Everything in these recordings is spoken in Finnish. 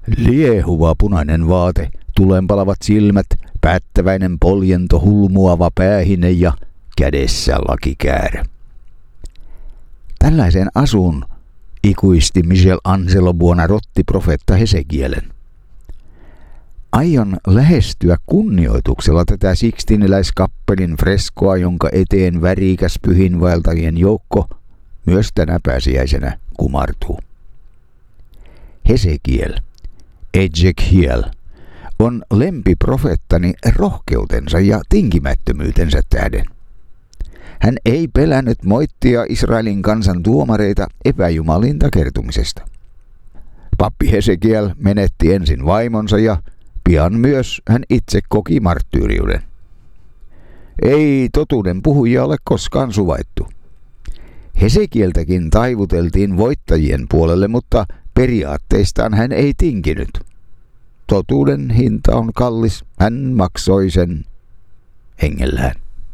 Liehuva punainen vaate, tulenpalavat silmät, päättäväinen poljento, hulmuava päähine ja kädessä lakikäärä. Tällaisen asun ikuisti Michelangelo Buonarroti profeetta Hesekielen. Aion lähestyä kunnioituksella tätä Sixtiniläiskappelin freskoa, jonka eteen värikäs pyhinvaeltajien joukko myös tänä pääsiäisenä kumartuu. Hesekiel, Ezekiel, on lempiprofeettani rohkeutensa ja tinkimättömyytensä tähden. Hän ei pelännyt moittia Israelin kansan tuomareita epäjumalin takertumisesta. Pappi Hesekiel menetti ensin vaimonsa ja pian myös hän itse koki marttyyriuden. Ei totuuden puhujia ole koskaan suvaittu. Hesekieltäkin taivuteltiin voittajien puolelle, mutta periaatteistaan hän ei tinkinyt. Totuuden hinta on kallis, hän maksoi sen hengellään.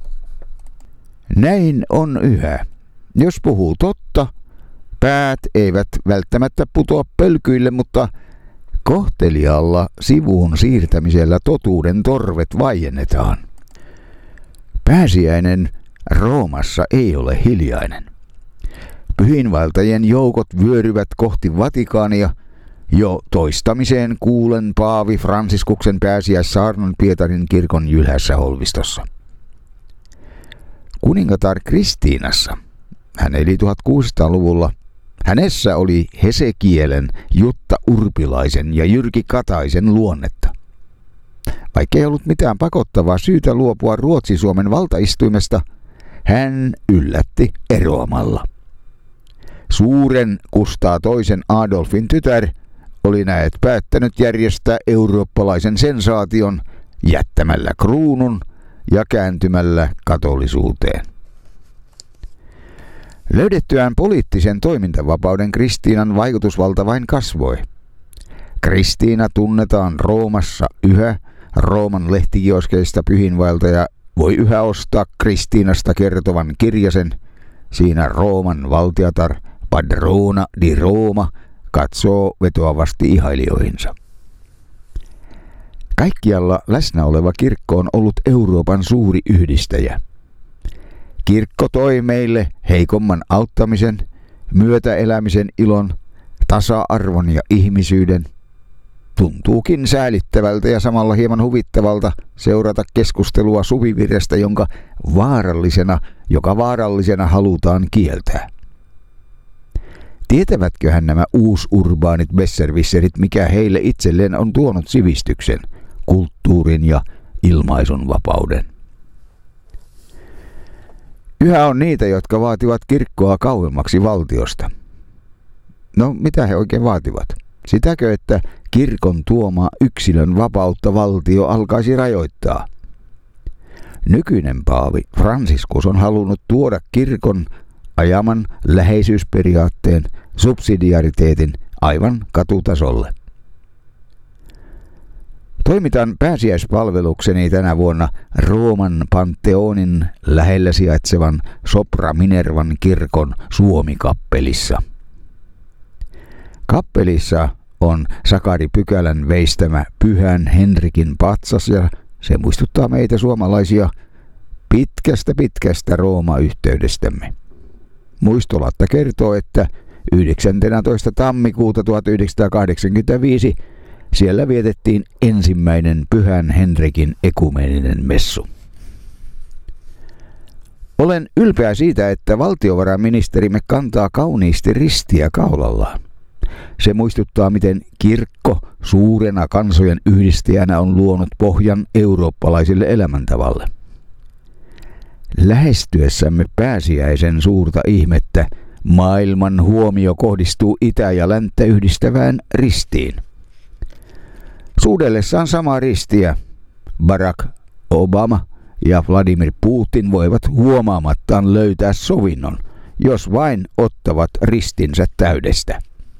Näin on yhä. Jos puhuu totta, päät eivät välttämättä putoa pölkyille, mutta kohteliaalla sivuun siirtämisellä totuuden torvet vaiennetaan. Pääsiäinen Roomassa ei ole hiljainen. Pyhinvaeltajien joukot vyöryvät kohti Vatikaania. Jo toistamiseen kuulen paavi Fransiskuksen pääsiäissaarnan Pietarin kirkon ylhäässä holvistossa. Kuningatar Kristiinassa, hän eli 1600-luvulla, hänessä oli Hesekielen, Jutta Urpilaisen ja Jyrki Kataisen luonnetta. Vaikka ei ollut mitään pakottavaa syytä luopua Ruotsi-Suomen valtaistuimesta, hän yllätti eroamalla. Suuren Kustaa II Adolfin tytär oli näet päättänyt järjestää eurooppalaisen sensaation jättämällä kruunun ja kääntymällä katolisuuteen. Löydettyään poliittisen toimintavapauden Kristiinan vaikutusvalta vain kasvoi. Kristiina tunnetaan Roomassa yhä. Rooman lehtikioskeista pyhinvaeltaja voi yhä ostaa Kristiinasta kertovan kirjasen. Siinä Rooman valtiatar Padrona di Roma katsoo vetoavasti ihailijoihinsa. Kaikkialla läsnä oleva kirkko on ollut Euroopan suuri yhdistäjä. Kirkko toi meille heikomman auttamisen, myötäelämisen ilon, tasa-arvon ja ihmisyyden. Tuntuukin säälittävältä ja samalla hieman huvittavalta seurata keskustelua suvivirrestä, joka vaarallisena halutaan kieltää. Tietävätköhän nämä uusurbaanit besserwisserit, mikä heille itselleen on tuonut sivistyksen, kulttuurin ja ilmaisun vapauden? Yhä on niitä, jotka vaativat kirkkoa kauemmaksi valtiosta. No, mitä he oikein vaativat? Sitäkö, että kirkon tuomaa yksilön vapautta valtio alkaisi rajoittaa? Nykyinen paavi Franciscus on halunnut tuoda kirkon ajaman läheisyysperiaatteen, subsidiariteetin aivan katutasolle. Toimitan pääsiäispalvelukseni tänä vuonna Rooman Pantheonin lähellä sijaitsevan Sopra Minervan kirkon Suomi-kappelissa. Kappelissa on Sakari Pykälän veistämä Pyhän Henrikin patsas ja se muistuttaa meitä suomalaisia pitkästä Rooma-yhteydestämme. Muistolatta kertoo, että 19. tammikuuta 1985 siellä vietettiin ensimmäinen Pyhän Henrikin ekumeeninen messu. Olen ylpeä siitä, että valtiovarainministerimme kantaa kauniisti ristiä kaulallaan. Se muistuttaa, miten kirkko suurena kansojen yhdistäjänä on luonut pohjan eurooppalaisille elämäntavalle. Lähestyessämme pääsiäisen suurta ihmettä maailman huomio kohdistuu itä ja länttä yhdistävään ristiin. Suudellessaan samaa ristiä Barack Obama ja Vladimir Putin voivat huomaamattaan löytää sovinnon, jos vain ottavat ristinsä täydestä.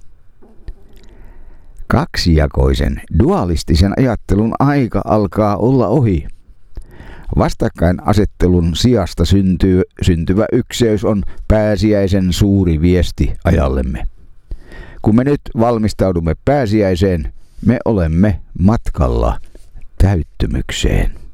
Kaksijakoisen, dualistisen ajattelun aika alkaa olla ohi. Vastakkainasettelun sijasta syntyvä ykseys on pääsiäisen suuri viesti ajallemme. Kun me nyt valmistaudumme pääsiäiseen, Me olemme matkalla täyttymykseen.